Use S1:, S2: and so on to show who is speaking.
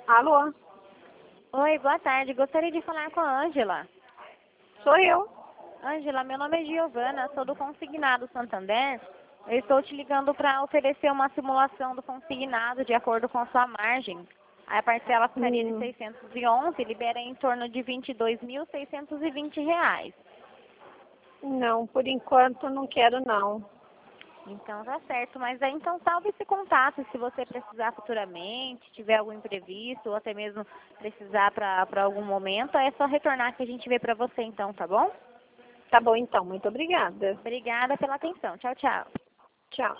S1: Alô?
S2: Oi, boa tarde. Gostaria de falar com a Ângela.
S1: Sou eu.
S2: Ângela, meu nome é Giovana, sou do Consignado Santander. Eu estou te ligando para oferecer uma simulação do consignado de acordo com a sua margem. A parcela ficaria de 611, libera em torno de R$ 22.620.
S1: Não, por enquanto não quero não.
S2: Então tá certo, mas aí então salve esse contato se você precisar futuramente, tiver algum imprevisto ou até mesmo precisar para algum momento, é só retornar que a gente vê para você então, tá bom?
S1: Tá bom então, muito obrigada.
S2: Obrigada pela atenção. Tchau, tchau.
S1: Tchau.